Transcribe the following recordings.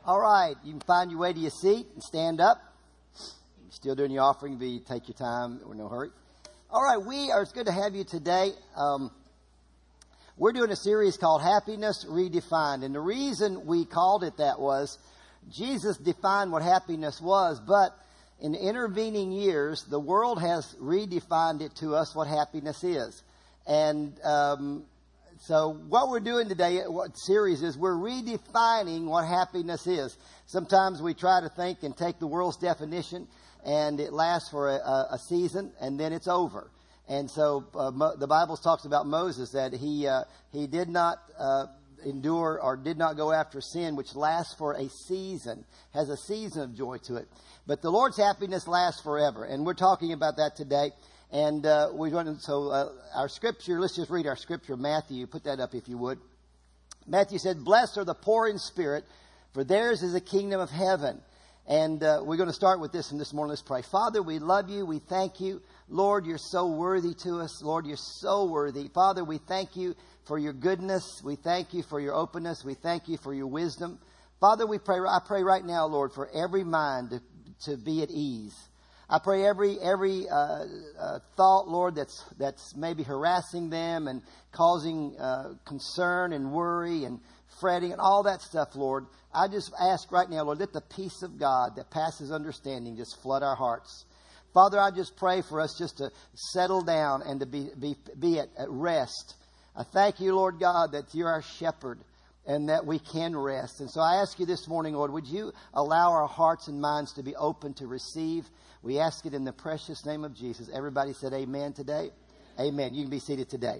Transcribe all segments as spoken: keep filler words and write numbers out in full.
All right, you can find your way to your seat and stand up. You're still doing your offering, but you take your time. We're in no hurry. All right, we are. It's good to have you today. Um, we're doing a series called Happiness Redefined, and the reason we called it that was Jesus defined what happiness was, but in the intervening years, the world has redefined it to us what happiness is. And um, so what we're doing today, what series is, we're redefining what happiness is. Sometimes we try to think and take the world's definition, and it lasts for a, a season, and then it's over. And so uh, Mo- the Bible talks about Moses, that he uh, he did not uh, endure or did not go after sin, which lasts for a season, has a season of joy to it. But the Lord's happiness lasts forever, and we're talking about that today. And uh, we're going to, so uh, our scripture, let's just read our scripture, Matthew. Put that up if you would. Matthew said, "Blessed are the poor in spirit, for theirs is the kingdom of heaven." And uh, we're going to start with this from this morning. Let's pray. Father, we love you. We thank you. Lord, you're so worthy to us. Lord, you're so worthy. Father, we thank you for your goodness. We thank you for your openness. We thank you for your wisdom. Father, we pray. I pray right now, Lord, for every mind to, to be at ease. I pray every every uh, uh, thought, Lord, that's that's maybe harassing them and causing uh, concern and worry and fretting and all that stuff, Lord. I just ask right now, Lord, let the peace of God that passes understanding just flood our hearts. Father, I just pray for us just to settle down and to be be, be at, at rest. I thank you, Lord God, that you're our shepherd and that we can rest. And so I ask you this morning, Lord, would you allow our hearts and minds to be open to receive? We ask it in the precious name of Jesus. Everybody said amen today? Amen. You can be seated today.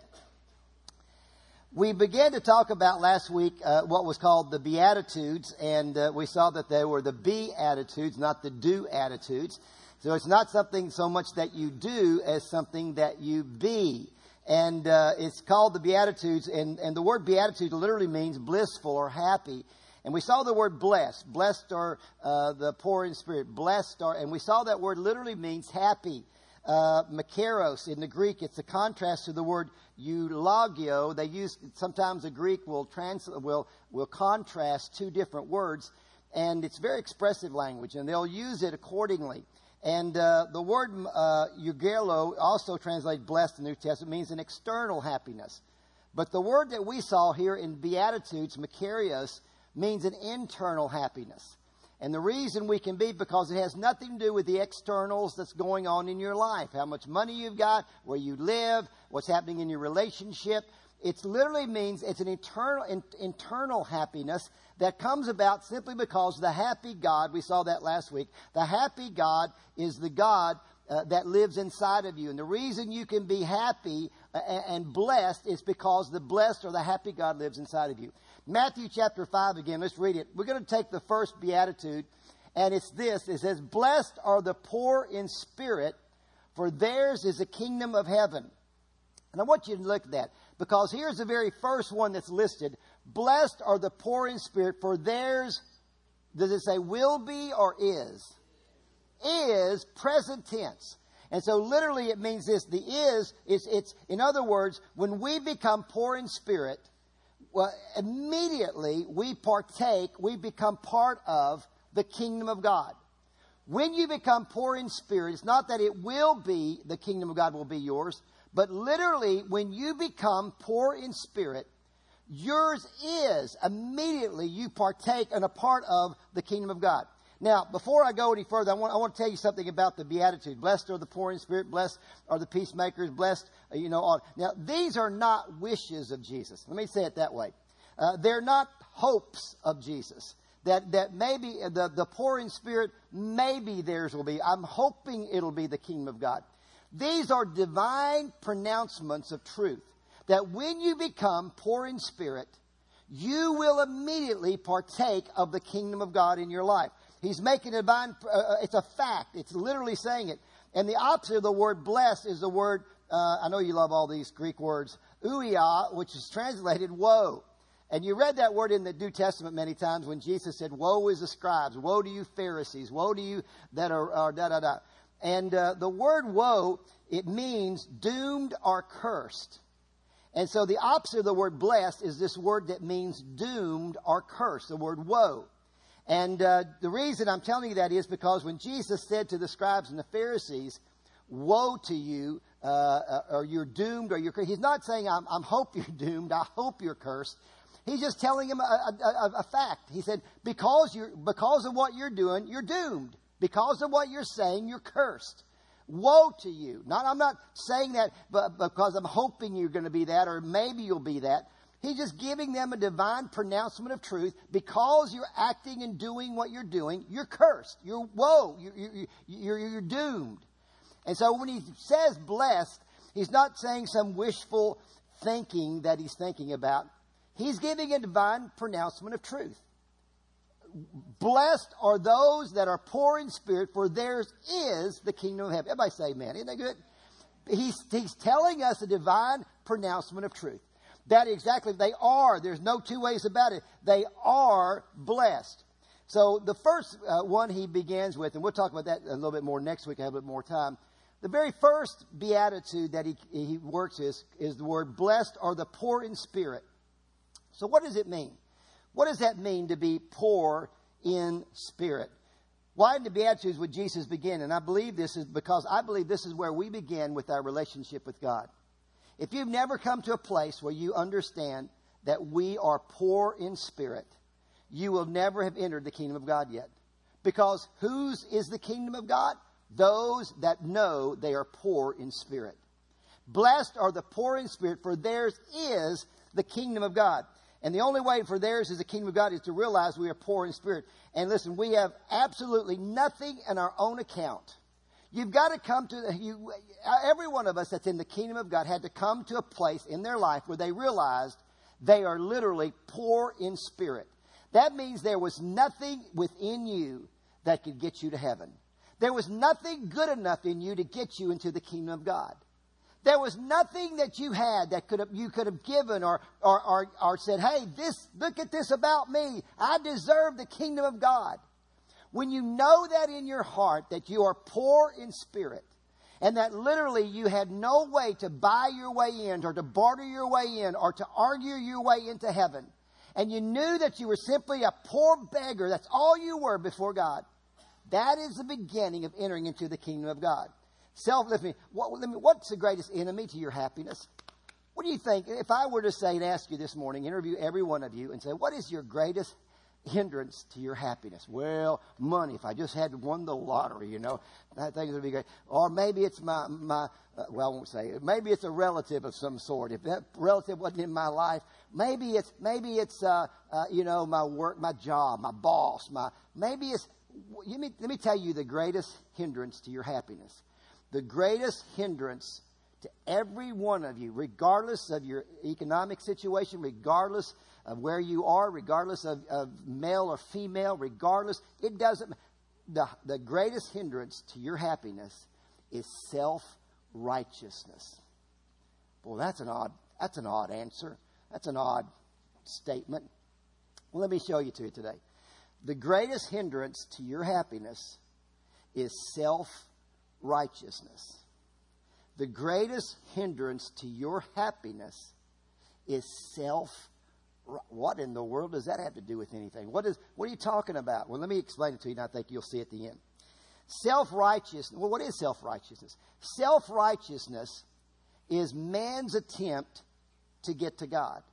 We began to talk about last week uh, what was called the Beatitudes, and uh, we saw that they were the be-attitudes, not the do-attitudes. So it's not something so much that you do as something that you be. And uh, it's called the Beatitudes, and, and the word Beatitude literally means blissful or happy. And we saw the word blessed. Blessed are uh, the poor in spirit. Blessed are, and we saw that word literally means happy. Uh, Makaros in the Greek, it's a contrast to the word eulogio. They use, sometimes the Greek will translate, will, will contrast two different words. And it's very expressive language, and they'll use it accordingly. And uh, the word uh, eugelo, also translated blessed in the New Testament, means an external happiness. But the word that we saw here in Beatitudes, Makarios, means an internal happiness. And the reason we can be, because it has nothing to do with the externals that's going on in your life. How much money you've got, where you live, what's happening in your relationship. It literally means it's an eternal, in, internal happiness that comes about simply because the happy God, we saw that last week, the happy God is the God uh, that lives inside of you. And the reason you can be happy uh, and blessed is because the blessed or the happy God lives inside of you. Matthew chapter five again, let's read it. We're going to take the first beatitude, and it's this. It says, "Blessed are the poor in spirit, for theirs is the kingdom of heaven." And I want you to look at that, because here's the very first one that's listed. Blessed are the poor in spirit, for theirs, does it say will be or is? Is present tense. And so literally it means this. The is, is it's, in other words, when we become poor in spirit, well, immediately we partake, we become part of the kingdom of God. When you become poor in spirit, it's not that it will be, the kingdom of God will be yours, but literally when you become poor in spirit, yours is, immediately you partake and a part of the kingdom of God. Now, before I go any further, I want, I want to tell you something about the Beatitude. Blessed are the poor in spirit. Blessed are the peacemakers. Blessed, uh, you know, all. Now, these are not wishes of Jesus. Let me say it that way. Uh, they're not hopes of Jesus. That that maybe the, the poor in spirit, maybe theirs will be. I'm hoping it'll be the kingdom of God. These are divine pronouncements of truth. That when you become poor in spirit, you will immediately partake of the kingdom of God in your life. He's making a divine, uh, it's a fact. It's literally saying it. And the opposite of the word blessed is the word, uh, I know you love all these Greek words, ouia, which is translated woe. And you read that word in the New Testament many times when Jesus said, "Woe is the scribes, woe to you Pharisees, woe to you that are, are da da da." And uh, the word woe, it means doomed or cursed. And so the opposite of the word blessed is this word that means doomed or cursed, the word woe. And uh, the reason I'm telling you that is because when Jesus said to the scribes and the Pharisees, woe to you, uh, or you're doomed, or you're cursed. He's not saying, I'm, I'm hope you're doomed, I hope you're cursed. He's just telling him a, a, a, a fact. He said, because you're, because of what you're doing, you're doomed. Because of what you're saying, you're cursed. Woe to you. Not, I'm not saying that but because I'm hoping you're going to be that, or maybe you'll be that. He's just giving them a divine pronouncement of truth. Because you're acting and doing what you're doing, you're cursed. You're woe. You're, you're, you're, you're doomed. And so when he says blessed, he's not saying some wishful thinking that he's thinking about. He's giving a divine pronouncement of truth. Blessed are those that are poor in spirit, for theirs is the kingdom of heaven. Everybody say amen. Isn't that good? He's, he's telling us a divine pronouncement of truth. That exactly, they are. There's no two ways about it. They are blessed. So the first uh, one he begins with, and we'll talk about that a little bit more next week. I have a bit more time. The very first beatitude that he, he works is, is the word blessed are the poor in spirit. So what does it mean? What does that mean to be poor in spirit? Why in the Beatitudes would Jesus begin? And I believe this is because I believe this is where we begin with our relationship with God. If you've never come to a place where you understand that we are poor in spirit, you will never have entered the kingdom of God yet. Because whose is the kingdom of God? Those that know they are poor in spirit. Blessed are the poor in spirit, for theirs is the kingdom of God. And the only way for theirs is the kingdom of God is to realize we are poor in spirit. And listen, we have absolutely nothing in our own account. You've got to come to, you, every one of us that's in the kingdom of God had to come to a place in their life where they realized they are literally poor in spirit. That means there was nothing within you that could get you to heaven. There was nothing good enough in you to get you into the kingdom of God. There was nothing that you had that could have, you could have given or, or, or, or said, hey, this, look at this about me. I deserve the kingdom of God. When you know that in your heart that you are poor in spirit and that literally you had no way to buy your way in or to barter your way in or to argue your way into heaven, and you knew that you were simply a poor beggar, that's all you were before God, that is the beginning of entering into the kingdom of God. Self, let me, what, let me, what's the greatest enemy to your happiness? What do you think? If I were to say and ask you this morning, interview every one of you and say, what is your greatest hindrance to your happiness? Well, money. If I just had won the lottery, you know, I think it would be great. Or maybe it's my, my uh, well, I won't say it. Maybe it's a relative of some sort. If that relative wasn't in my life, maybe it's, maybe it's, uh, uh, you know, my work, my job, my boss, my, maybe it's, let me, let me tell you the greatest hindrance to your happiness. The greatest hindrance to every one of you, regardless of your economic situation, regardless of where you are, regardless of, of male or female, regardless, it doesn't, the, the greatest hindrance to your happiness is self-righteousness. Well, that's an odd, that's an odd answer. That's an odd statement. Well, let me show you to you today. The greatest hindrance to your happiness is self-righteousness. Righteousness. The greatest hindrance to your happiness is self. What in the world does that have to do with anything? What is? What are you talking about? Well, let me explain it to you, and I think you'll see at the end. Self-righteousness. Well, what is self-righteousness? Self-righteousness is man's attempt to get to God.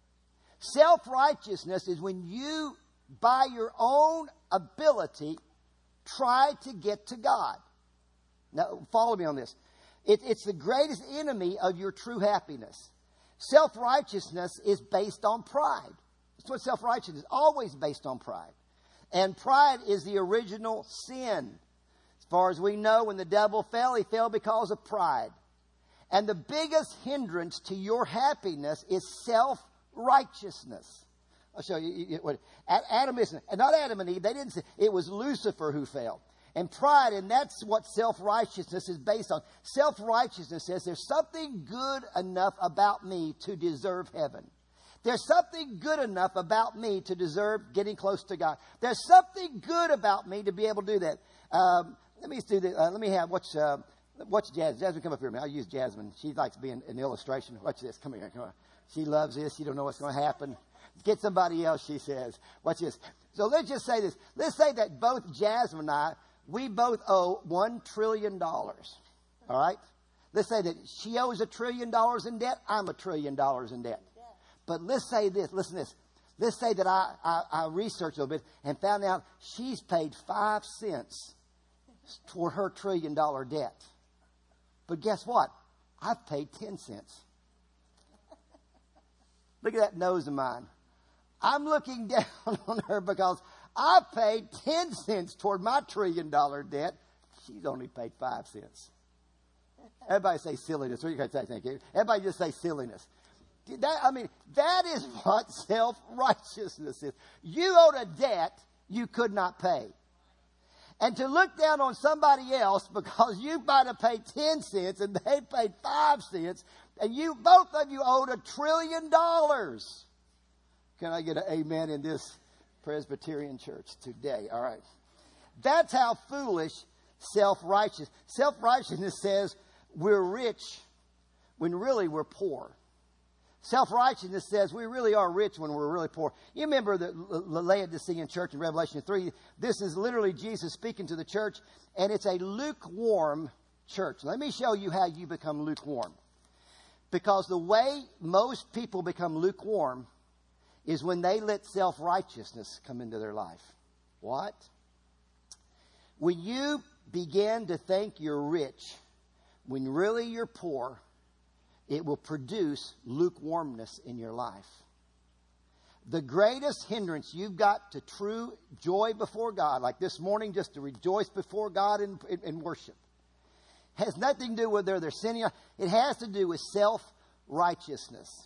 Self-righteousness is when you, by your own ability, try to get to God. Now, follow me on this. It, it's the greatest enemy of your true happiness. Self-righteousness is based on pride. That's what self-righteousness is, always based on pride. And pride is the original sin. As far as we know, when the devil fell, he fell because of pride. And the biggest hindrance to your happiness is self-righteousness. I'll show you what Adam isn't. And not Adam and Eve, they didn't say, it was Lucifer who fell. And pride, and that's what self-righteousness is based on. Self-righteousness says there's something good enough about me to deserve heaven. There's something good enough about me to deserve getting close to God. There's something good about me to be able to do that. Um, let me do the, uh, let me have, watch, uh, watch Jasmine. Jasmine, come up here. I'll use Jasmine. She likes being an illustration. Watch this. Come here. Come on. She loves this. You don't know what's going to happen. Get somebody else, she says. Watch this. So let's just say this. Let's say that both Jasmine and I, we both owe one trillion dollars. All right? Let's say that she owes a trillion dollars in debt. I'm a trillion dollars in debt. But let's say this. Listen to this. Let's say that I, I, I researched a little bit and found out she's paid five cents toward her trillion dollar debt. But guess what? I've paid ten cents. Look at that nose of mine. I'm looking down on her because I paid ten cents toward my trillion dollar debt. She's only paid five cents. Everybody say silliness. What are you going to say? Thank you. Everybody just say silliness. That, I mean, that is what self-righteousness is. You owed a debt you could not pay. And to look down on somebody else because you might have paid ten cents and they paid five cents, and you, both of you owed a trillion dollars. Can I get an amen in this Presbyterian church today? All right. That's how foolish self-righteous. Self-righteousness says we're rich when really we're poor. Self-righteousness says we really are rich when we're really poor. You remember the Laodicean church in Revelation three. This is literally Jesus speaking to the church, and it's a lukewarm church. Let me show you how you become lukewarm. Because the way most people become lukewarm is when they let self-righteousness come into their life. What? When you begin to think you're rich when really you're poor, it will produce lukewarmness in your life. The greatest hindrance you've got to true joy before God, like this morning, just to rejoice before God in, in, in worship, has nothing to do with whether they're sinning. It has to do with self-righteousness.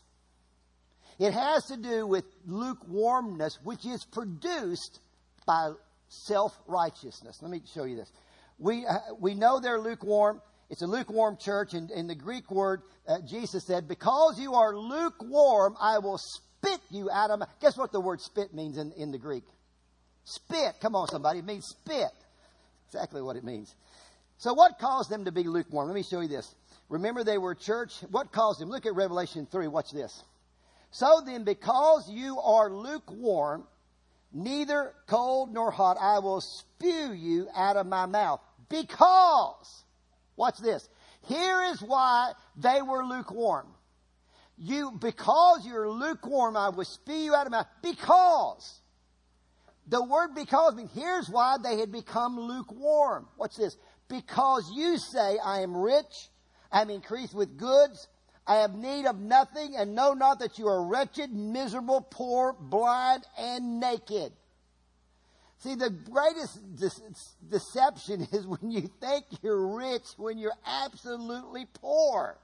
It has to do with lukewarmness, which is produced by self-righteousness. Let me show you this. We, uh, we know they're lukewarm. It's a lukewarm church. And in the Greek word, uh, Jesus said, because you are lukewarm, I will spit you out of my... Guess what the word spit means in, in the Greek? Spit. Come on, somebody. It means spit. Exactly what it means. So what caused them to be lukewarm? Let me show you this. Remember, they were a church. What caused them? Look at Revelation three. Watch this. So then, because you are lukewarm, neither cold nor hot, I will spew you out of my mouth. Because... Watch this. Here is why they were lukewarm. You, because you're lukewarm, I will spew you out of my mouth. Because. The word because means here's why they had become lukewarm. Watch this. Because you say, I am rich, I am increased with goods, I have need of nothing, and know not that you are wretched, miserable, poor, blind, and naked. See, the greatest de- deception is when you think you're rich when you're absolutely poor.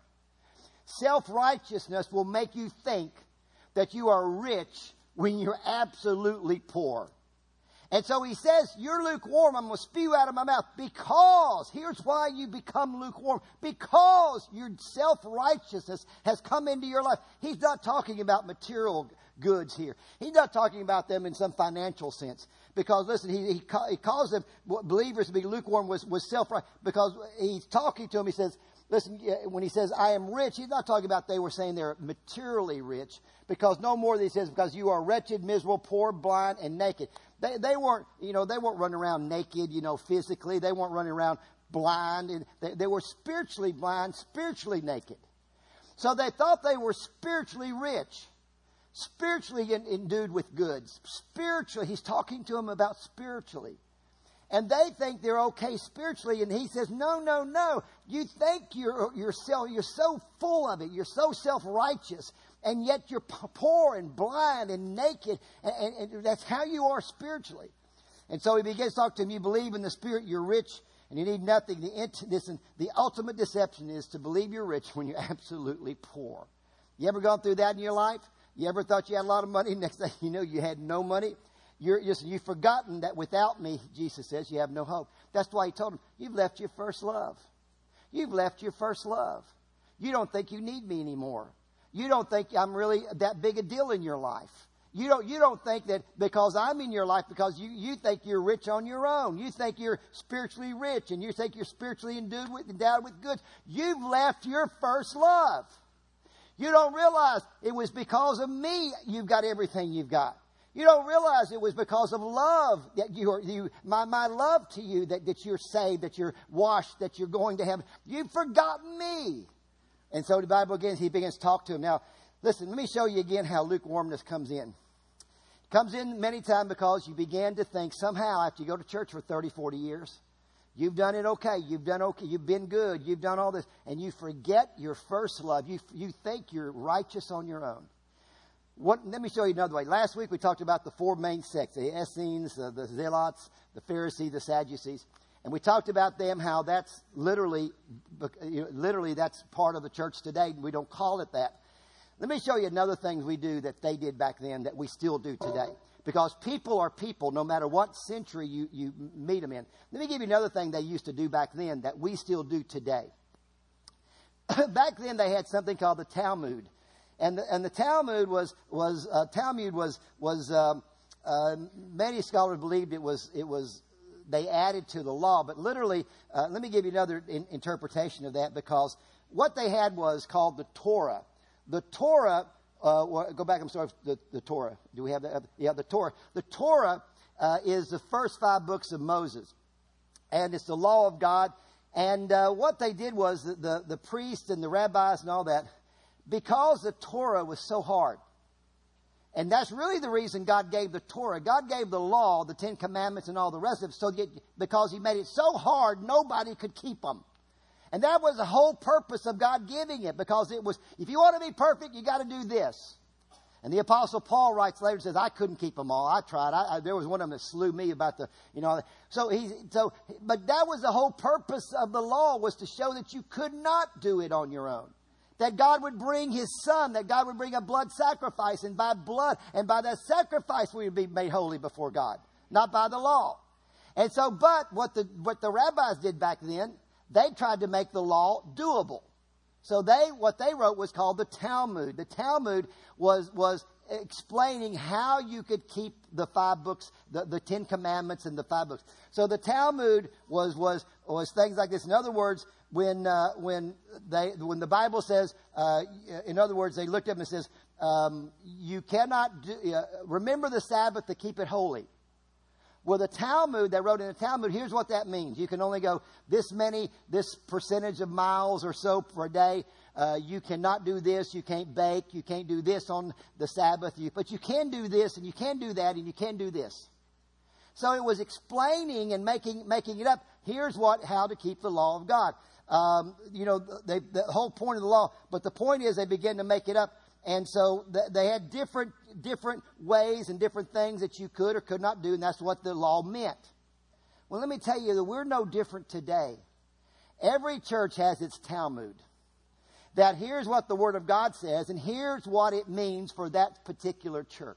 Self-righteousness will make you think that you are rich when you're absolutely poor. And so he says, you're lukewarm, I'm going to spew out of my mouth. Because, here's why you become lukewarm. Because your self-righteousness has come into your life. He's not talking about material goods here. He's not talking about them in some financial sense. Because, listen, he, he, he calls them, believers to be lukewarm was, was self-righteous. Because he's talking to them, he says, listen, when he says, I am rich, he's not talking about they were saying they're materially rich. Because no more than he says, because you are wretched, miserable, poor, blind, and naked. They, they weren't, you know, they weren't running around naked, you know, physically. They weren't running around blind. And they, they were spiritually blind, spiritually naked. So they thought they were spiritually rich. Spiritually endued with goods. Spiritually, he's talking to them about spiritually. And they think they're okay spiritually. And he says, no, no, no. You think you're, you're, so, you're so full of it. You're so self-righteous. And yet you're poor and blind and naked. And, and, and that's how you are spiritually. And so he begins to talk to him. You believe in the Spirit, you're rich, and you need nothing. The, listen, the ultimate deception is to believe you're rich when you're absolutely poor. You ever gone through that in your life? You ever thought you had a lot of money? Next thing you know, you had no money. You're, you're, you've forgotten that without me, Jesus says, you have no hope. That's why he told him, you've left your first love. You've left your first love. You don't think you need me anymore. You don't think I'm really that big a deal in your life. You don't, you don't think that because I'm in your life, because you, you think you're rich on your own. You think you're spiritually rich, and you think you're spiritually endued with, endowed with goods. You've left your first love. You don't realize it was because of me you've got everything you've got. You don't realize it was because of love that you are, you, my, my love to you that, that you're saved, that you're washed, that you're going to heaven. You've forgotten me. And so the Bible begins, he begins to talk to him. Now, listen, let me show you again how lukewarmness comes in. It comes in many times because you began to think somehow after you go to church for thirty, forty years, you've done it okay. You've done okay. You've been good. You've done all this. And you forget your first love. You, you think you're righteous on your own. What, let me show you another way. Last week we talked about the four main sects, the Essenes, uh, the Zealots, the Pharisees, the Sadducees. And we talked about them, how that's literally, you know, literally that's part of the church today. We don't call it that. Let me show you another thing we do that they did back then that we still do today. Because people are people no matter what century you, you meet them in. Let me give you another thing they used to do back then that we still do today. Back then they had something called the Talmud. And the, and the Talmud was, was, uh, Talmud was, was um, uh, many scholars believed it was, it was, they added to the law. But literally, uh, let me give you another in, interpretation of that, because what they had was called the Torah. The Torah, uh, well, go back, I'm sorry, the, the Torah. Do we have that? Yeah, the Torah. The Torah uh, is the first five books of Moses. And it's the law of God. And uh, what they did was the, the, the priests and the rabbis and all that, because the Torah was so hard. And that's really the reason God gave the Torah. God gave the law, the Ten Commandments and all the rest of it, so that, because he made it so hard, nobody could keep them. And that was the whole purpose of God giving it, because it was, if you want to be perfect, you got to do this. And the Apostle Paul writes later, says, I couldn't keep them all. I tried. I, I, there was one of them that slew me about the, you know. So he, so, but that was the whole purpose of the law, was to show that you could not do it on your own. That God would bring his son, that God would bring a blood sacrifice, and by blood, and by that sacrifice we would be made holy before God, not by the law. And so, but what the, what the rabbis did back then, they tried to make the law doable. So they, what they wrote was called the Talmud. The Talmud was, was explaining how you could keep the five books, the, the Ten Commandments and the five books. So the Talmud was, was, was things like this. In other words, when, uh, when they, when the Bible says, uh, in other words, they looked up and it says, um, you cannot do, uh, remember the Sabbath to keep it holy. Well, the Talmud, they wrote in the Talmud, here's what that means. You can only go this many, this percentage of miles or so per day. Uh, you cannot do this. You can't bake. You can't do this on the Sabbath. You, but you can do this, and you can do that, and you can do this. So it was explaining and making making it up. Here's what how to keep the law of God. Um, you know, they, the whole point of the law. But the point is they began to make it up. And so th- they had different different ways and different things that you could or could not do. And that's what the law meant. Well, let me tell you that we're no different today. Every church has its Talmud. That here's what the Word of God says, and here's what it means for that particular church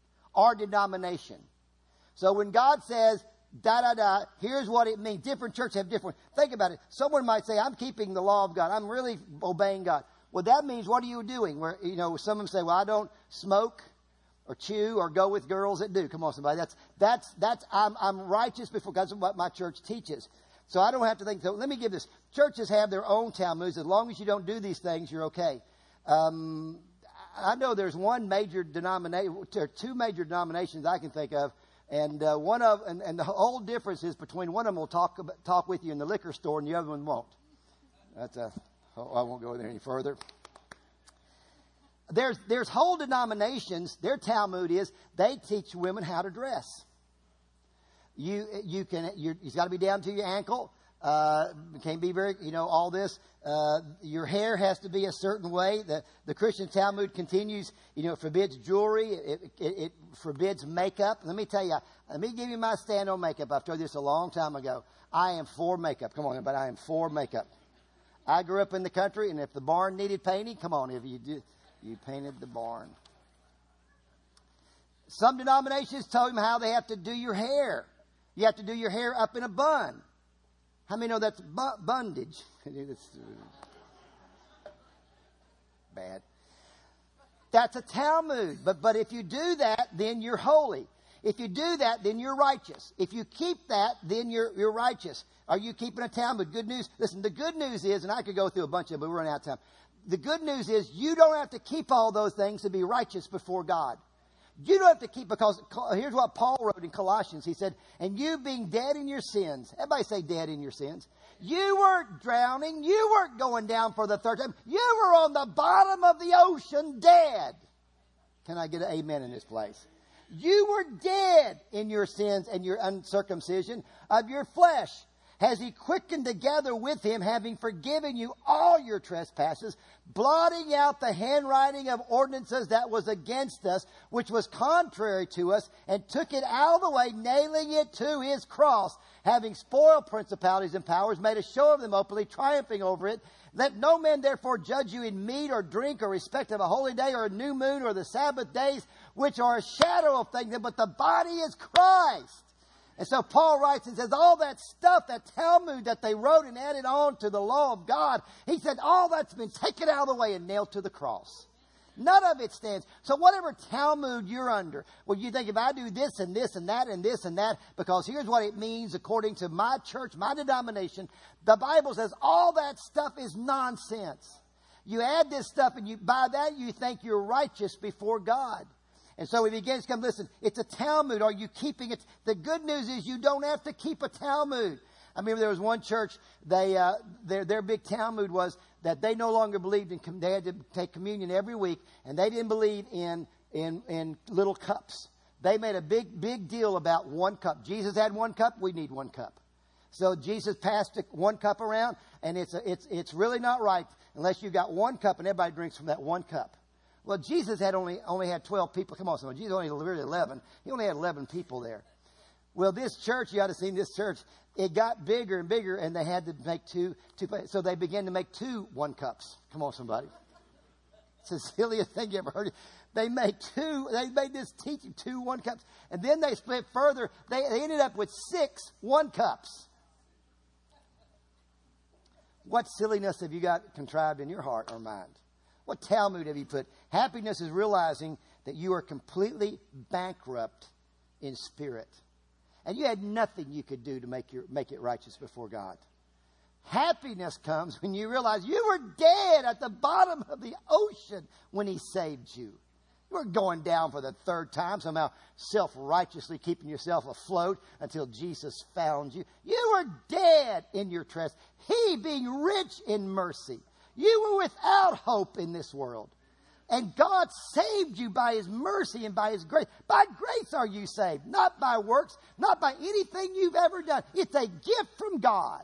or denomination. So when God says, da, da, da, here's what it means. Different churches have different. Think about it. Someone might say, I'm keeping the law of God. I'm really obeying God. Well, that means, what are you doing? Where, you know, some of them say, well, I don't smoke or chew or go with girls that do. Come on, somebody. That's, that's, that's, I'm, I'm righteous before God. That's what my church teaches. So I don't have to think. So let me give this. Churches have their own Talmuds. As long as you don't do these things, you're okay. Um, I know there's one major denomination, or two major denominations I can think of. And uh, one of, and, and the whole difference is between one of them will talk about, talk with you in the liquor store, and the other one won't. That's a, oh, I won't go there any further. There's, there's whole denominations. Their Talmud is they teach women how to dress. You, you can, you're, you've got to be down to your ankle. Uh, can't be very, you know, all this. Uh, your hair has to be a certain way. The, the Christian Talmud continues, you know, it forbids jewelry. It, it, it forbids makeup. Let me tell you, let me give you my stand on makeup. I've told you this a long time ago. I am for makeup. Come on, but I am for makeup. I grew up in the country, and if the barn needed painting, come on, if you do, you painted the barn. Some denominations tell them how they have to do your hair. You have to do your hair up in a bun. How many know that's bu- bondage? Bad. That's a Talmud. But, but if you do that, then you're holy. If you do that, then you're righteous. If you keep that, then you're, you're righteous. Are you keeping a Talmud? Good news. Listen, the good news is, and I could go through a bunch of them, but we're running out of time. The good news is you don't have to keep all those things to be righteous before God. You don't have to keep, because here's what Paul wrote in Colossians. He said, and you being dead in your sins. Everybody say dead in your sins. You weren't drowning. You weren't going down for the third time. You were on the bottom of the ocean dead. Can I get an amen in this place? You were dead in your sins and your uncircumcision of your flesh. Has he quickened together with him, having forgiven you all your trespasses, blotting out the handwriting of ordinances that was against us, which was contrary to us, and took it out of the way, nailing it to his cross, having spoiled principalities and powers, made a show of them openly, triumphing over it. Let no man therefore judge you in meat or drink or respect of a holy day or a new moon or the Sabbath days, which are a shadow of things, but the body is Christ. And so Paul writes and says, all that stuff, that Talmud that they wrote and added on to the law of God, he said, all that's been taken out of the way and nailed to the cross. None of it stands. So whatever Talmud you're under, well, you think if I do this and this and that and this and that, because here's what it means according to my church, my denomination, the Bible says all that stuff is nonsense. You add this stuff and you by that you think you're righteous before God. And so he begins to come, listen, it's a Talmud. Are you keeping it? The good news is you don't have to keep a Talmud. I remember there was one church, they, uh, their, their big Talmud was that they no longer believed in, they had to take communion every week, and they didn't believe in, in, in little cups. They made a big, big deal about one cup. Jesus had one cup, we need one cup. So Jesus passed one cup around, and it's, a, it's, it's really not right unless you got one cup and everybody drinks from that one cup. Well, Jesus had only, only had twelve people. Come on, someone. Jesus only really eleven. He only had eleven people there. Well, this church, you ought to have seen this church, it got bigger and bigger, and they had to make two, two, so they began to make two one cups. Come on, somebody. It's the silliest thing you ever heard. They made two, they made this teaching, two one cups. And then they split further. They, they ended up with six one cups. What silliness have you got contrived in your heart or mind? What Talmud have you put? Happiness is realizing that you are completely bankrupt in spirit. And you had nothing you could do to make your, make it righteous before God. Happiness comes when you realize you were dead at the bottom of the ocean when he saved you. You were going down for the third time, somehow self-righteously keeping yourself afloat until Jesus found you. You were dead in your trespasses. He being rich in mercy. You were without hope in this world. And God saved you by his mercy and by his grace. By grace are you saved, not by works, not by anything you've ever done. It's a gift from God.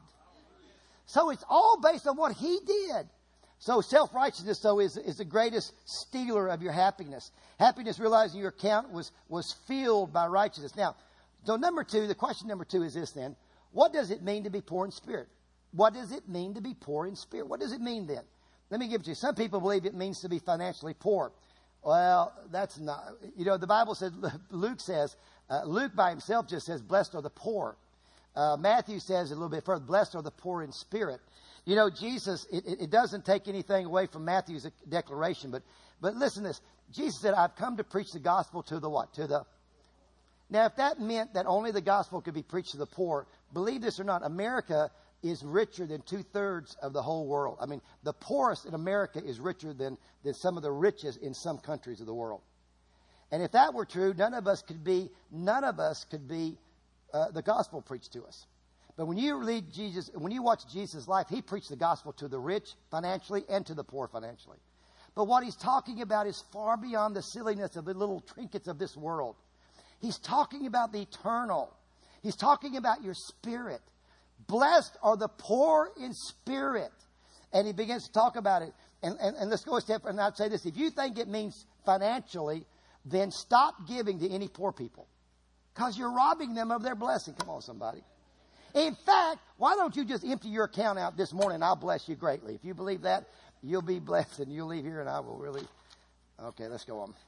So it's all based on what he did. So self-righteousness, though, is, is the greatest stealer of your happiness. Happiness, realizing your account was, was filled by righteousness. Now, so number two, the question number two is this then. What does it mean to be poor in spirit? What does it mean to be poor in spirit? What does it mean then? Let me give it to you. Some people believe it means to be financially poor. Well, that's not, you know, the Bible says, Luke says, uh, Luke by himself just says, blessed are the poor. Uh, Matthew says a little bit further, blessed are the poor in spirit. You know, Jesus, it, it doesn't take anything away from Matthew's declaration, but, but listen to this. Jesus said, I've come to preach the gospel to the what? To the, now if that meant that only the gospel could be preached to the poor, believe this or not, America is richer than two-thirds of the whole world. I mean, the poorest in America is richer than, than some of the richest in some countries of the world. And if that were true, none of us could be, none of us could be uh, the gospel preached to us. But when you read Jesus, when you watch Jesus' life, he preached the gospel to the rich financially and to the poor financially. But what he's talking about is far beyond the silliness of the little trinkets of this world. He's talking about the eternal. He's talking about your spirit. Blessed are the poor in spirit. And he begins to talk about it. And, and, and let's go a step, and I'd say this. If you think it means financially, then stop giving to any poor people. Because you're robbing them of their blessing. Come on, somebody. In fact, why don't you just empty your account out this morning? I'll bless you greatly. If you believe that, you'll be blessed and you'll leave here and I will really. Okay, let's go on.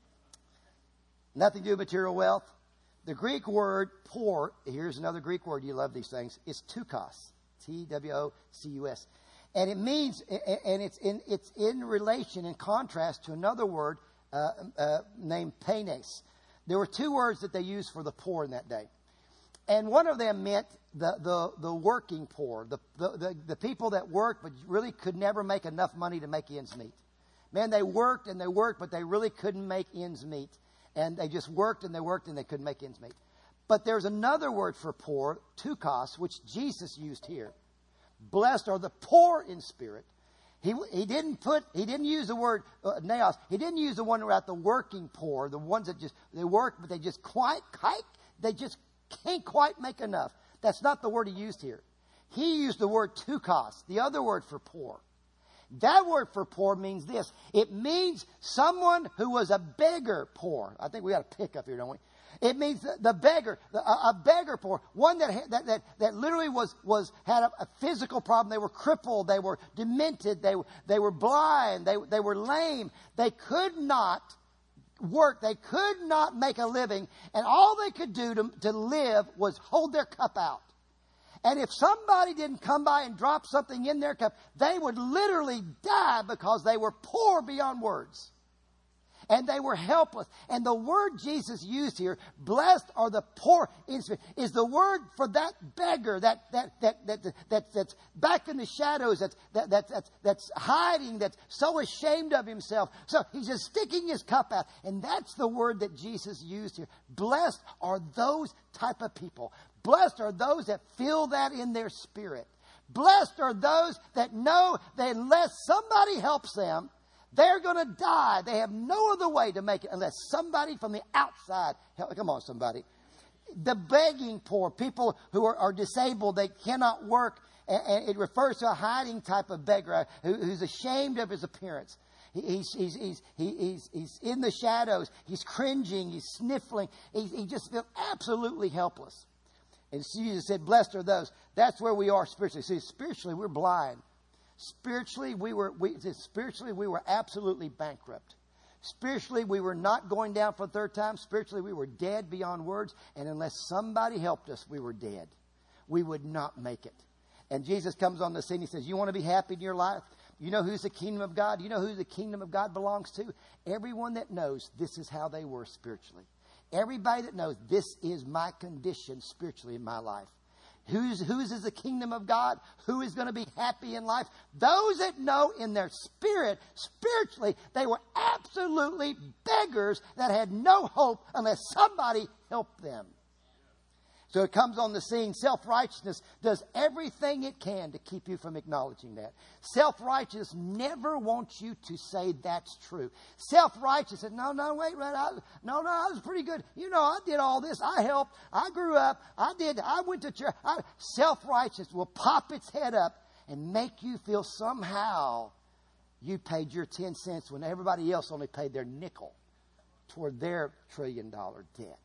Nothing to do with material wealth. The Greek word poor, here's another Greek word, you love these things, it's tukos. T W O C U S. And it means, and it's in, it's in relation, in contrast to another word uh, uh, named penes. There were two words that they used for the poor in that day. And one of them meant the, the, the working poor, the, the, the, the people that worked but really could never make enough money to make ends meet. Man, they worked and they worked, but they really couldn't make ends meet. And they just worked and they worked and they couldn't make ends meet. But there's another word for poor, tukos, which Jesus used here. Blessed are the poor in spirit. He, he didn't put, he didn't use the word uh, naos. He didn't use the one about the working poor, the ones that just, they work, but they just quite, quite, they just can't quite make enough. That's not the word he used here. He used the word tukos, the other word for poor. That word for poor means this. It means someone who was a beggar poor. I think we got a pick up here, don't we? It means the, the beggar, the, a, a beggar poor, one that, that that that literally was was had a, a physical problem. They were crippled, they were demented, they they were blind, they they were lame. They could not work, they could not make a living, and all they could do to, to live was hold their cup out. And if somebody didn't come by and drop something in their cup, they would literally die because they were poor beyond words. And they were helpless. And the word Jesus used here, blessed are the poor in spirit, is the word for that beggar, that that that that, that, that that's back in the shadows, that's that, that that's that's hiding, that's so ashamed of himself. So he's just sticking his cup out. And that's the word that Jesus used here. Blessed are those type of people. Blessed are those that feel that in their spirit. Blessed are those that know that unless somebody helps them, they're going to die. They have no other way to make it unless somebody from the outside help. Come on, somebody. The begging poor, people who are, are disabled, they cannot work. And, and it refers to a hiding type of beggar who, who's ashamed of his appearance. He, he's, he's, he's, he, he's, he's in the shadows. He's cringing. He's sniffling. He, he just feels absolutely helpless. And Jesus said, blessed are those. That's where we are spiritually. See, spiritually, we're blind. Spiritually, we were we, spiritually we were absolutely bankrupt. Spiritually, we were not going down for the third time. Spiritually, we were dead beyond words. And unless somebody helped us, we were dead. We would not make it. And Jesus comes on the scene. He says, you want to be happy in your life? You know who's the kingdom of God? You know who the kingdom of God belongs to? Everyone that knows this is how they were spiritually. Everybody that knows this is my condition spiritually in my life. Whose, whose is the kingdom of God? Who is going to be happy in life? Those that know in their spirit, spiritually, they were absolutely beggars that had no hope unless somebody helped them. So it comes on the scene. Self-righteousness does everything it can to keep you from acknowledging that. Self-righteousness never wants you to say that's true. Self-righteousness says, no, no, wait, wait, I, no, no, I was pretty good. You know, I did all this. I helped. I grew up. I did. I went to church. I, self-righteousness will pop its head up and make you feel somehow you paid your ten cents when everybody else only paid their nickel toward their trillion dollar debt.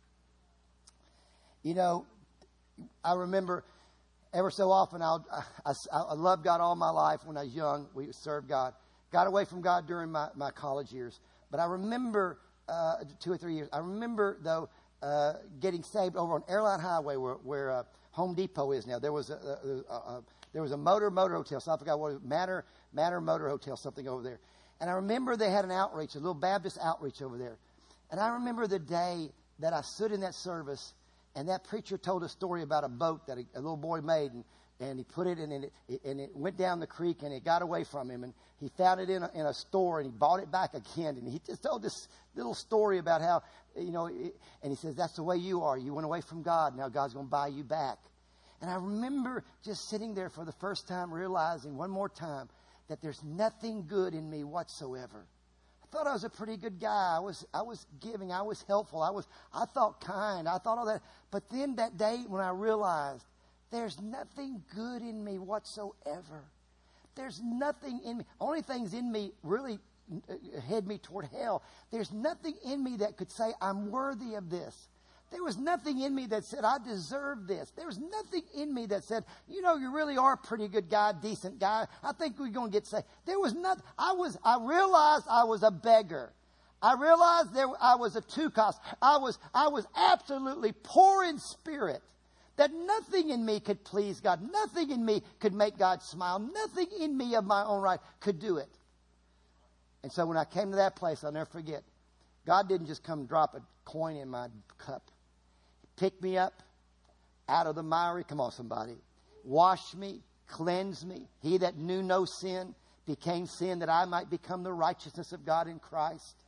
You know, I remember ever so often, I'll, I, I, I loved God all my life when I was young. We served God. Got away from God during my, my college years. But I remember uh, two or three years. I remember, though, uh, getting saved over on Airline Highway where, where uh, Home Depot is now. There was a, a, a, a there was a motor motor hotel. So I forgot what it was. Manor, Manor Motor Hotel, something over there. And I remember they had an outreach, a little Baptist outreach over there. And I remember the day that I stood in that service. And that preacher told a story about a boat that a, a little boy made, and, and he put it in, and it, and it went down the creek, and it got away from him, and he found it in a, in a store, and he bought it back again, and he just told this little story about how, you know, it, and he says, that's the way you are. You went away from God. Now God's going to buy you back. And I remember just sitting there for the first time realizing one more time that there's nothing good in me whatsoever. I thought I was a pretty good guy. I was I was giving. I was helpful. I was I thought kind. I thought all that. But then that day when I realized there's nothing good in me whatsoever. There's nothing in me. Only things in me really head me toward hell. There's nothing in me that could say I'm worthy of this. There was nothing in me that said I deserve this. There was nothing in me that said, you know, you really are a pretty good guy, decent guy. I think we're going to get saved. There was nothing. I was. I realized I was a beggar. I realized there I was a tukos. I was. I was absolutely poor in spirit. That nothing in me could please God. Nothing in me could make God smile. Nothing in me of my own right could do it. And so when I came to that place, I'll never forget. God didn't just come drop a coin in my cup. Pick me up out of the miry. Come on, somebody. Wash me, cleanse me. He that knew no sin became sin that I might become the righteousness of God in Christ.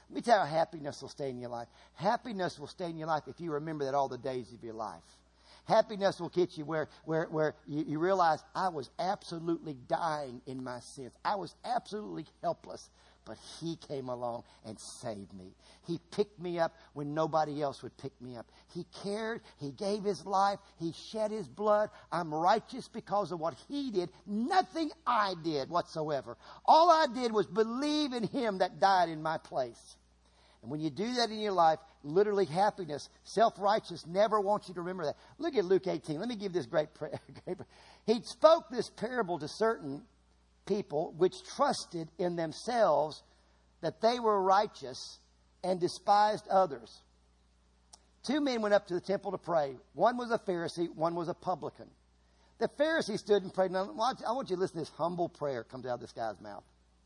Let me tell you how happiness will stay in your life. Happiness will stay in your life if you remember that all the days of your life. Happiness will get you where, where, where you, you realize I was absolutely dying in my sins. I was absolutely helpless. But He came along and saved me. He picked me up when nobody else would pick me up. He cared. He gave His life. He shed His blood. I'm righteous because of what He did. Nothing I did whatsoever. All I did was believe in Him that died in my place. And when you do that in your life, literally happiness, self-righteous never wants you to remember that. Look at Luke eighteen. Let me give this great prayer. He spoke this parable to certain people which trusted in themselves that they were righteous and despised others. Two men went up to the temple to pray. One was a Pharisee, one was a publican. The Pharisee stood and prayed. Now, I want you to listen to this humble prayer comes out of this guy's mouth.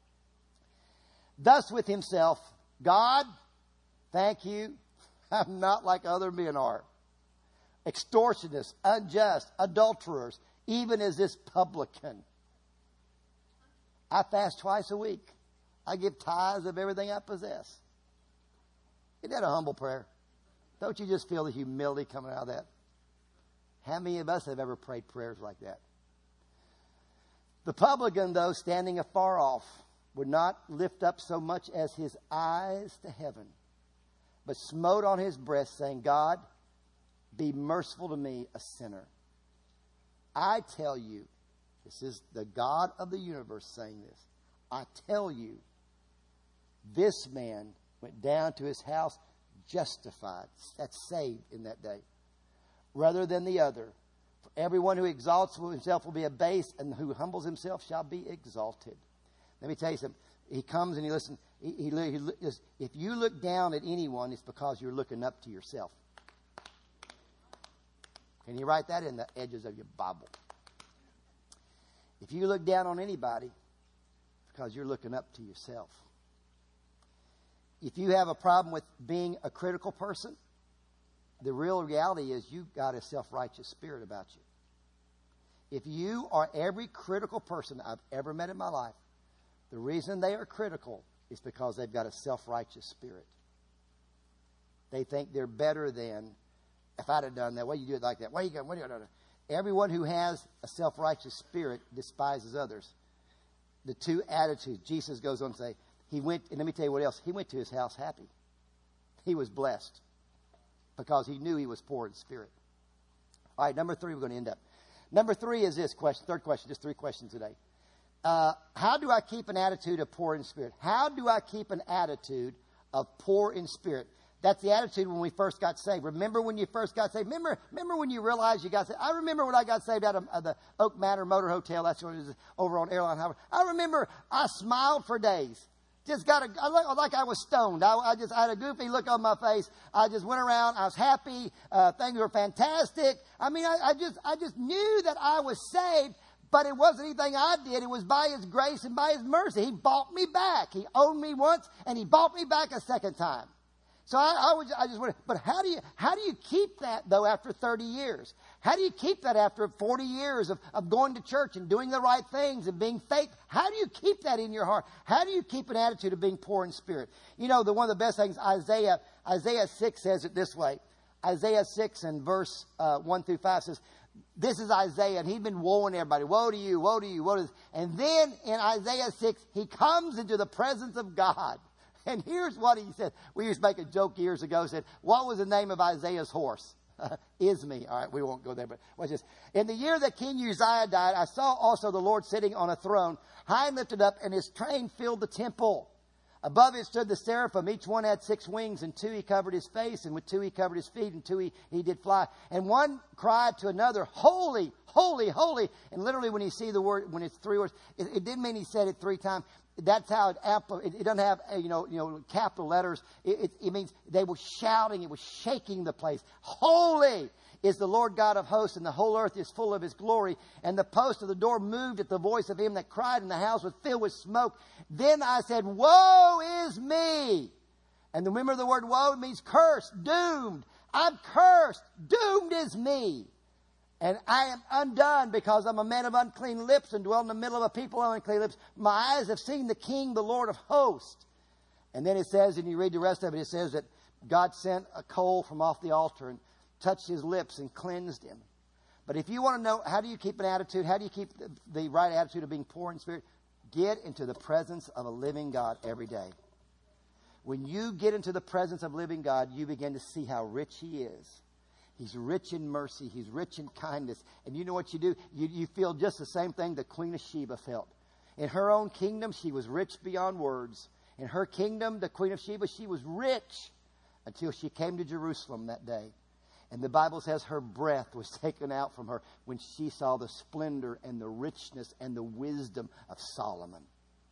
Thus with himself, God, thank you, I'm not like other men are. Extortionists, unjust, adulterers, even as this publican. I fast twice a week. I give tithes of everything I possess. Isn't that a humble prayer? Don't you just feel the humility coming out of that? How many of us have ever prayed prayers like that? The publican, though, standing afar off, would not lift up so much as his eyes to heaven, but smote on his breast, saying, God, be merciful to me, a sinner. I tell you, this is the God of the universe saying this. I tell you, this man went down to his house justified. That's saved in that day. Rather than the other. For everyone who exalts himself will be abased, and who humbles himself shall be exalted. Let me tell you something. He comes and he listens. He, he, he, if you look down at anyone, it's because you're looking up to yourself. Can you write that in the edges of your Bible? If you look down on anybody, it's because you're looking up to yourself. If you have a problem with being a critical person, the real reality is you've got a self-righteous spirit about you. If you are every critical person I've ever met in my life, the reason they are critical is because they've got a self-righteous spirit. They think they're better than, if I'd have done that, why you do it like that? Why you go, what are you doing? Everyone who has a self-righteous spirit despises others. The two attitudes. Jesus goes on to say, he went, and let me tell you what else. He went to his house happy. He was blessed because he knew he was poor in spirit. All right, number three, we're going to end up. Number three is this question, third question, just three questions today. Uh, how do I keep an attitude of poor in spirit? How do I keep an attitude of poor in spirit? That's the attitude when we first got saved. Remember when you first got saved? Remember, remember when you realized you got saved? I remember when I got saved out of, of the Oak Manor Motor Hotel. That's what it is over on Airline Highway. I remember I smiled for days. Just got a, I looked like I was stoned. I, I just I had a goofy look on my face. I just went around. I was happy. Uh, things were fantastic. I mean, I, I just I just knew that I was saved. But it wasn't anything I did. It was by His grace and by His mercy. He bought me back. He owed me once, and He bought me back a second time. So I, I, was, I just wondered, but how do you how do you keep that, though, after thirty years? How do you keep that after forty years of, of going to church and doing the right things and being faithful? How do you keep that in your heart? How do you keep an attitude of being poor in spirit? You know, the one of the best things, Isaiah, Isaiah six says it this way. Isaiah six and verse uh, one through five says, this is Isaiah, and he'd been woeing everybody. Woe to you, woe to you, woe to this. And then in Isaiah six, he comes into the presence of God. And here's what he said. We used to make a joke years ago. Said, what was the name of Isaiah's horse? Isme. All right, we won't go there, but watch this. In the year that King Uzziah died, I saw also the Lord sitting on a throne, high and lifted up, and His train filled the temple. Above it stood the seraphim. Each one had six wings, and two He covered His face, and with two He covered His feet, and two He, he did fly. And one cried to another, holy, holy, holy. And literally when you see the word, when it's three words, it, it didn't mean He said it three times. That's how it, it, it doesn't have, you know, you know, capital letters. It, it, it means they were shouting. It was shaking the place. Holy is the Lord God of hosts, and the whole earth is full of His glory. And the post of the door moved at the voice of Him that cried, and the house was filled with smoke. Then I said, woe is me. And remember the word woe means cursed, doomed. I'm cursed. Doomed is me. And I am undone because I'm a man of unclean lips and dwell in the middle of a people of unclean lips. My eyes have seen the King, the Lord of hosts. And then it says, and you read the rest of it, it says that God sent a coal from off the altar and touched his lips and cleansed him. But if you want to know, how do you keep an attitude? How do you keep the, the right attitude of being poor in spirit? Get into the presence of a living God every day. When you get into the presence of living God, you begin to see how rich he is. He's rich in mercy. He's rich in kindness. And you know what you do? You, you feel just the same thing the Queen of Sheba felt. In her own kingdom, she was rich beyond words. In her kingdom, the Queen of Sheba, she was rich until she came to Jerusalem that day. And the Bible says her breath was taken out from her when she saw the splendor and the richness and the wisdom of Solomon.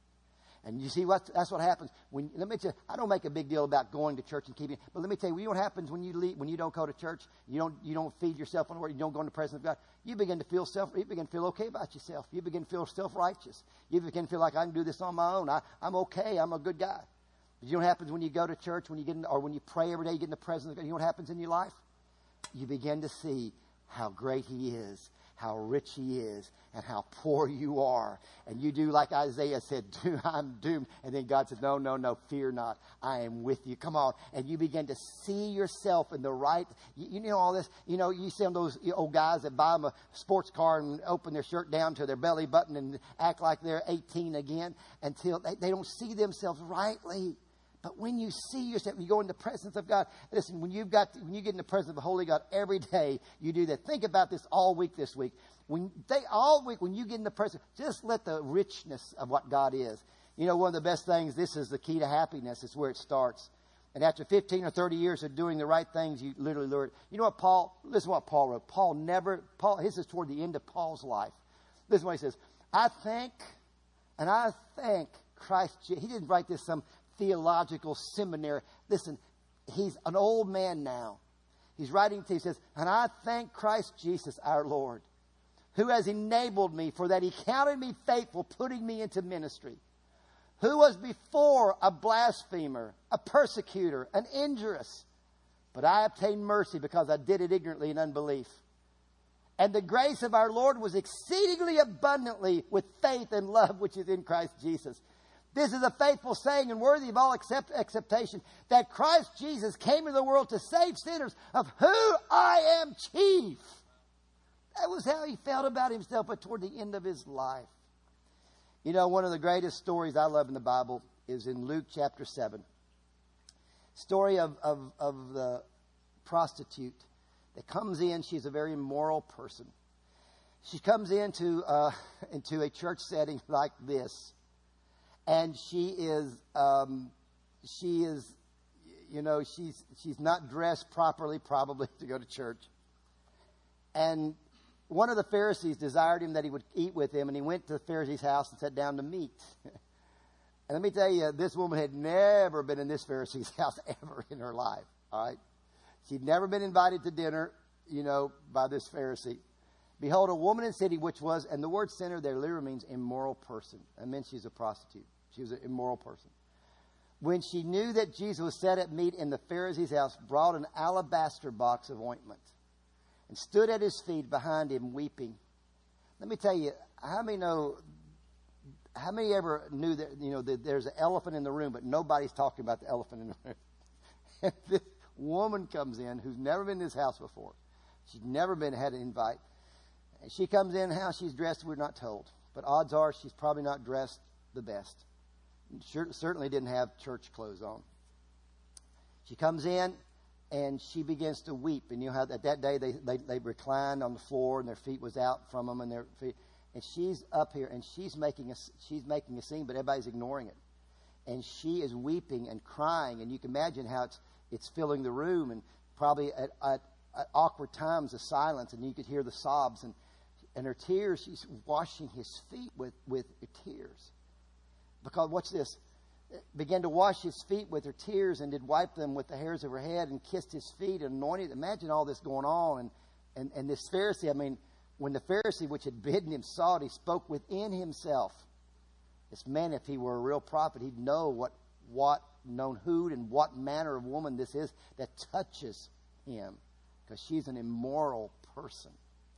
And you see, what that's what happens when. Let me tell you, I don't make a big deal about going to church and keeping it, but let me tell you, you know what happens when you leave, when you don't go to church, you don't you don't feed yourself on the word, you don't go in the presence of God. You begin to feel self. You begin to feel okay about yourself. You begin to feel self-righteous. You begin to feel like I can do this on my own. I, I'm okay. I'm a good guy. But you know what happens when you go to church, when you get in, or when you pray every day, you get in the presence of God. You know what happens in your life? You begin to see how great he is, how rich he is, and how poor you are. And you do like Isaiah said, I'm doomed. And then God says, no, no, no, fear not. I am with you. Come on. And you begin to see yourself in the right. You, you know all this. You know, you see them, those old guys that buy them a sports car and open their shirt down to their belly button and act like they're eighteen again until they, they don't see themselves rightly. But when you see yourself, you go in the presence of God. Listen, when you've got, when you get in the presence of the Holy God every day, you do that. Think about this all week this week. When they all week, when you get in the presence, just let the richness of what God is. You know, one of the best things. This is the key to happiness. It's where it starts. And after fifteen or thirty years of doing the right things, you literally learn. You know what Paul? Listen to what Paul wrote. Paul never. Paul. This is toward the end of Paul's life. Listen to what he says. I think, and I thank Christ. He didn't write this some theological seminary. Listen, he's an old man now. He's writing to, he says, and I thank Christ Jesus our Lord, who has enabled me, for that he counted me faithful, putting me into ministry, who was before a blasphemer, a persecutor, an injurious, but I obtained mercy because I did it ignorantly in unbelief. And the grace of our Lord was exceedingly abundantly with faith and love which is in Christ Jesus. This is a faithful saying and worthy of all accept, acceptation, that Christ Jesus came into the world to save sinners, of who I am chief. That was how he felt about himself, but toward the end of his life. You know, one of the greatest stories I love in the Bible is in Luke chapter seven. Story of, of, of the prostitute that comes in. She's a very immoral person. She comes into, uh, into a church setting like this. And she is, um, she is, you know, she's she's not dressed properly, probably, to go to church. And one of the Pharisees desired him that he would eat with him, and he went to the Pharisee's house and sat down to meat. And let me tell you, this woman had never been in this Pharisee's house ever in her life. All right, she'd never been invited to dinner, you know, by this Pharisee. Behold, a woman in the city, which was, and the word sinner there literally means immoral person. That means she's a prostitute. She was an immoral person. When she knew that Jesus was set at meat in the Pharisee's house, brought an alabaster box of ointment and stood at his feet behind him weeping. Let me tell you, how many know, how many ever knew that, you know, that there's an elephant in the room, but nobody's talking about the elephant in the room? And this woman comes in who's never been in this house before. She's never been, had an invite. And she comes in, how she's dressed, we're not told. But odds are she's probably not dressed the best. Sure, certainly didn't have church clothes on. She comes in and she begins to weep. And you know how at that day they, they, they reclined on the floor and their feet was out from them and their feet. And she's up here and she's making a, she's making a scene, but everybody's ignoring it. And she is weeping and crying. And you can imagine how it's, it's filling the room, and probably at, at, at awkward times of silence. And you could hear the sobs and, and her tears. She's washing his feet with, with her tears. Because, watch this, began to wash his feet with her tears and did wipe them with the hairs of her head and kissed his feet and anointed. Imagine all this going on. And, and, and this Pharisee, I mean, when the Pharisee which had bidden him saw it, he spoke within himself. This man, if he were a real prophet, he'd know what, what known who and what manner of woman this is that touches him, because she's an immoral person.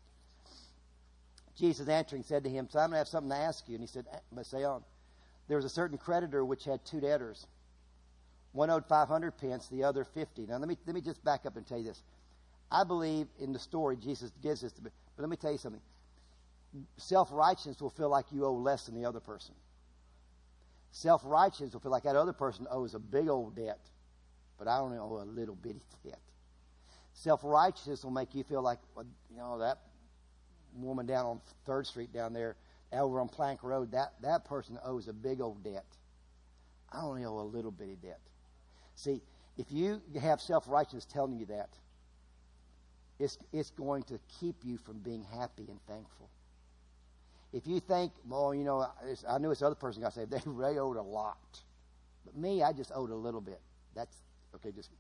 Jesus answering said to him, Simon, I have something to ask you. And he said, but say on. There was a certain creditor which had two debtors. One owed five hundred pence, the other fifty. Now, let me, let me just back up and tell you this. I believe in the story Jesus gives us, to, but let me tell you something. Self-righteousness will feel like you owe less than the other person. Self-righteousness will feel like that other person owes a big old debt, but I only owe a little bitty debt. Self-righteousness will make you feel like, well, you know, that woman down on third Street down there, over on Plank Road, that, that person owes a big old debt. I only owe a little bitty debt. See, if you have self-righteousness telling you that, it's, it's going to keep you from being happy and thankful. If you think, well, you know, I knew this other person got saved, they really owed a lot. But me, I just owed a little bit. That's, okay, just.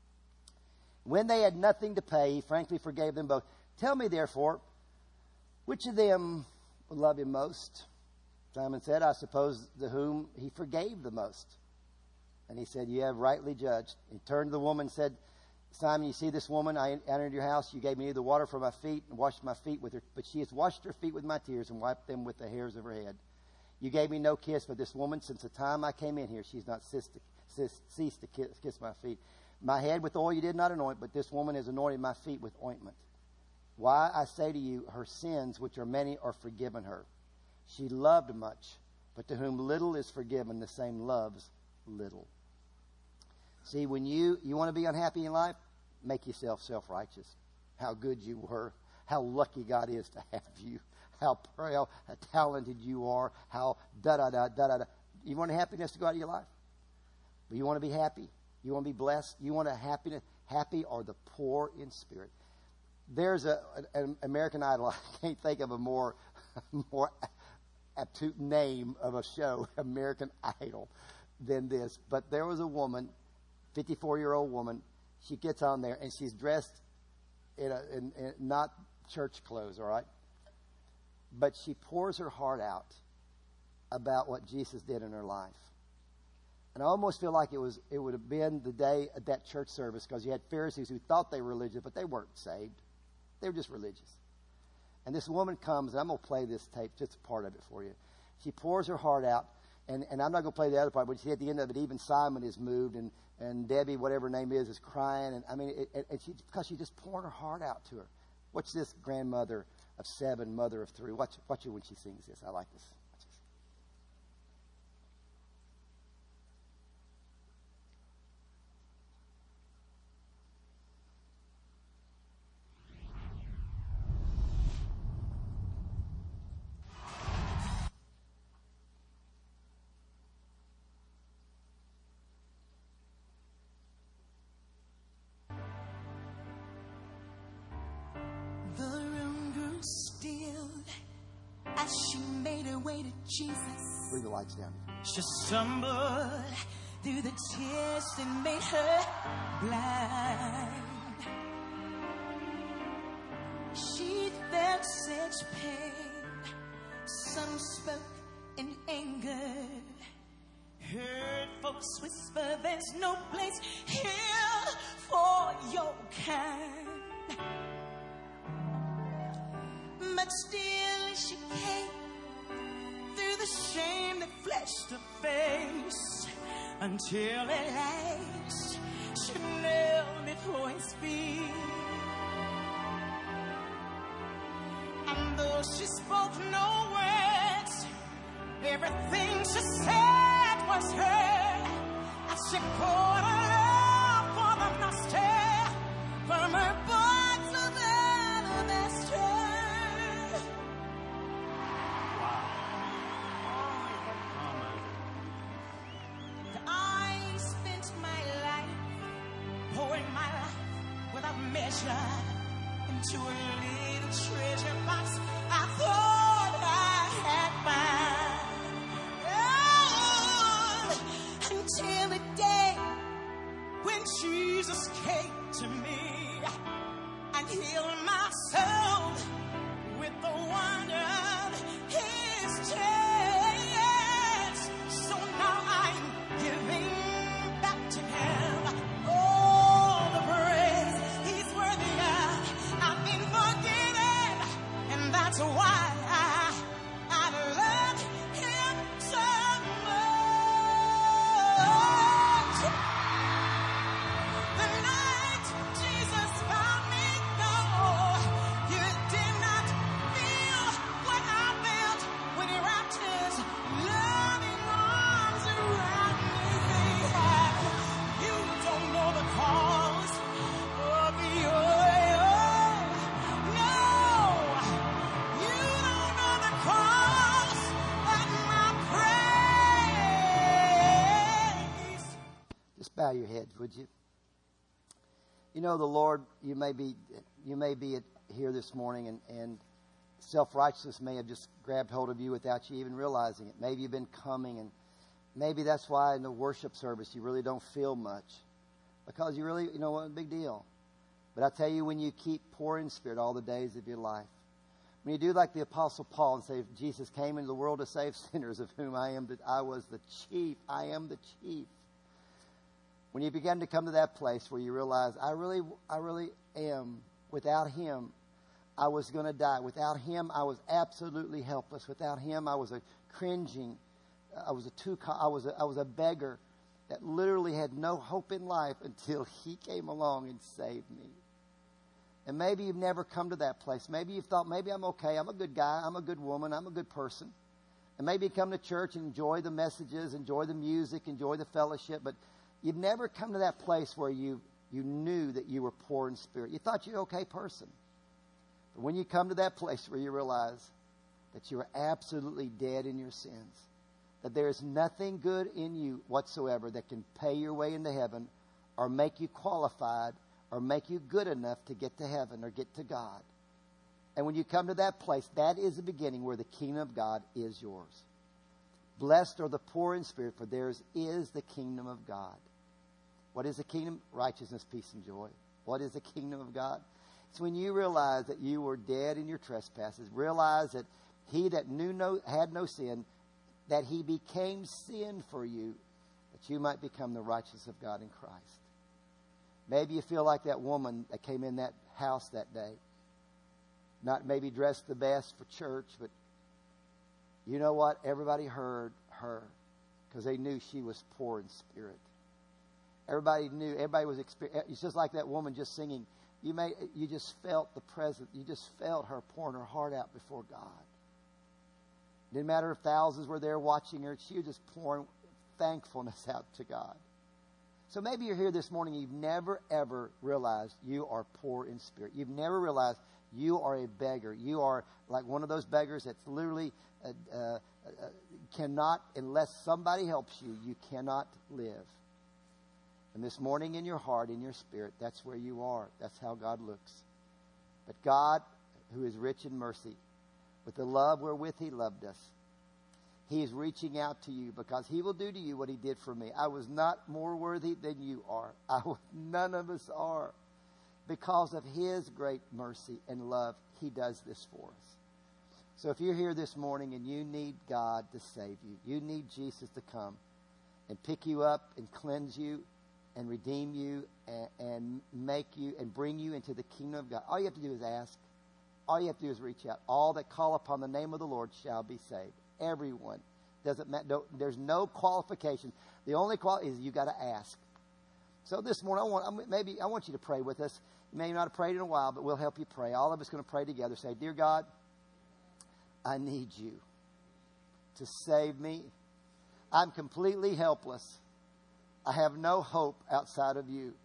When they had nothing to pay, he frankly forgave them both. Tell me, therefore, which of them will love him most? Simon said, I suppose the whom he forgave the most. And he said, you have rightly judged. He turned to the woman and said, Simon, you see this woman? I entered your house. You gave me the water for my feet and washed my feet with her. But she has washed her feet with my tears and wiped them with the hairs of her head. You gave me no kiss, but this woman, since the time I came in here, she's not ceased to, ceased to kiss, kiss my feet. My head with oil you did not anoint, but this woman has anointed my feet with ointment. Why, I say to you, her sins, which are many, are forgiven her. She loved much, but to whom little is forgiven, the same loves little. See, when you, you want to be unhappy in life, make yourself self-righteous. How good you were. How lucky God is to have you. How proud, how talented you are. How da-da-da, da-da-da. You want happiness to go out of your life? But you want to be happy. You want to be blessed. You want a happiness. Happy are the poor in spirit. There's a, an American Idol. I can't think of a more, more aptute name of a show, American Idol, than this. But there was a woman, fifty-four-year-old woman. She gets on there, and she's dressed in, a, in, in not church clothes, all right? But she pours her heart out about what Jesus did in her life. And I almost feel like it was it would have been the day at that church service, because you had Pharisees who thought they were religious, but they weren't saved. They were just religious. And this woman comes, and I'm going to play this tape, just a part of it for you. She pours her heart out, and, and I'm not going to play the other part, but see at the end of it, even Simon is moved, and, and Debbie, whatever her name is, is crying. And I mean, it, and she, because she just poured her heart out to her. Watch this, grandmother of seven, mother of three. Watch, watch her when she sings this. I like this. Watch this. She made her way to Jesus. Bring the lights down. She stumbled through the tears that made her blind. She felt such pain. Some spoke in anger. Heard folks whisper, there's no place here for your kind. But still she came through the shame that flushed her face, until at last she knelt before his feet. And though she spoke no words, everything she said was heard, as she poured her love for the master from her box of alabaster. Measure into a little treasure box I thought I had found. Oh, until the day when Jesus came to me and healed my soul with the wonder of his touch. So now I'm giving back to him all the praise that's why I, I love him so much. would you? You know, the Lord, you may be, you may be here this morning, and, and self-righteousness may have just grabbed hold of you without you even realizing it. Maybe you've been coming, and maybe that's why in the worship service you really don't feel much. Because you really, you know what, big deal. But I tell you, when you keep poor in spirit all the days of your life, when you do like the Apostle Paul and say, Jesus came into the world to save sinners, of whom I am, the, I was the chief. I am the chief. When you begin to come to that place where you realize, I really, I really am. Without Him, I was going to die. Without Him, I was absolutely helpless. Without Him, I was a cringing. I was a too. I was a, I was a beggar that literally had no hope in life until He came along and saved me. And maybe you've never come to that place. Maybe you've thought, maybe I'm okay. I'm a good guy. I'm a good woman. I'm a good person. And maybe you come to church and enjoy the messages, enjoy the music, enjoy the fellowship. But you've never come to that place where you, you knew that you were poor in spirit. You thought you were an okay person. But when you come to that place where you realize that you are absolutely dead in your sins, that there is nothing good in you whatsoever that can pay your way into heaven or make you qualified or make you good enough to get to heaven or get to God. And when you come to that place, that is the beginning where the kingdom of God is yours. Blessed are the poor in spirit, for theirs is the kingdom of God. What is the kingdom? Righteousness, peace, and joy. What is the kingdom of God? It's when you realize that you were dead in your trespasses. Realize that He that knew no, had no sin, that He became sin for you, that you might become the righteousness of God in Christ. Maybe you feel like that woman that came in that house that day. Not maybe dressed the best for church, but you know what? Everybody heard her because they knew she was poor in spirit. Everybody knew. Everybody was experiencing. It's just like that woman just singing. You may, you just felt the presence. You just felt her pouring her heart out before God. Didn't matter if thousands were there watching her. She was just pouring thankfulness out to God. So maybe you're here this morning and you've never, ever realized you are poor in spirit. You've never realized you are a beggar. You are like one of those beggars that's literally uh, uh, uh, cannot, unless somebody helps you, you cannot live. And this morning in your heart, in your spirit, that's where you are. That's how God looks. But God, who is rich in mercy, with the love wherewith He loved us, He is reaching out to you because He will do to you what He did for me. I was not more worthy than you are. I was, none of us are. Because of His great mercy and love, He does this for us. So if you're here this morning and you need God to save you, you need Jesus to come and pick you up and cleanse you and redeem you and, and make you and bring you into the kingdom of God. All you have to do is ask. All you have to do is reach out. All that call upon the name of the Lord shall be saved. Everyone. Doesn't matter. No, there's no qualification. The only quality is you got to ask. So this morning, I want maybe I want you to pray with us. You may not have prayed in a while, but we'll help you pray. All of us going to pray together. Say, dear God, I need you to save me. I'm completely helpless. I have no hope outside of you.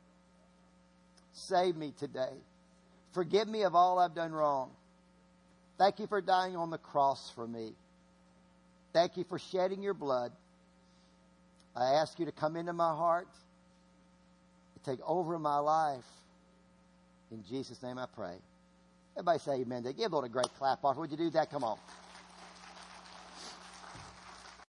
Save me today. Forgive me of all I've done wrong. Thank you for dying on the cross for me. Thank you for shedding your blood. I ask you to come into my heart, to take over my life. In Jesus' name I pray. Everybody say amen. Give the Lord a great clap off. Would you do that? Come on.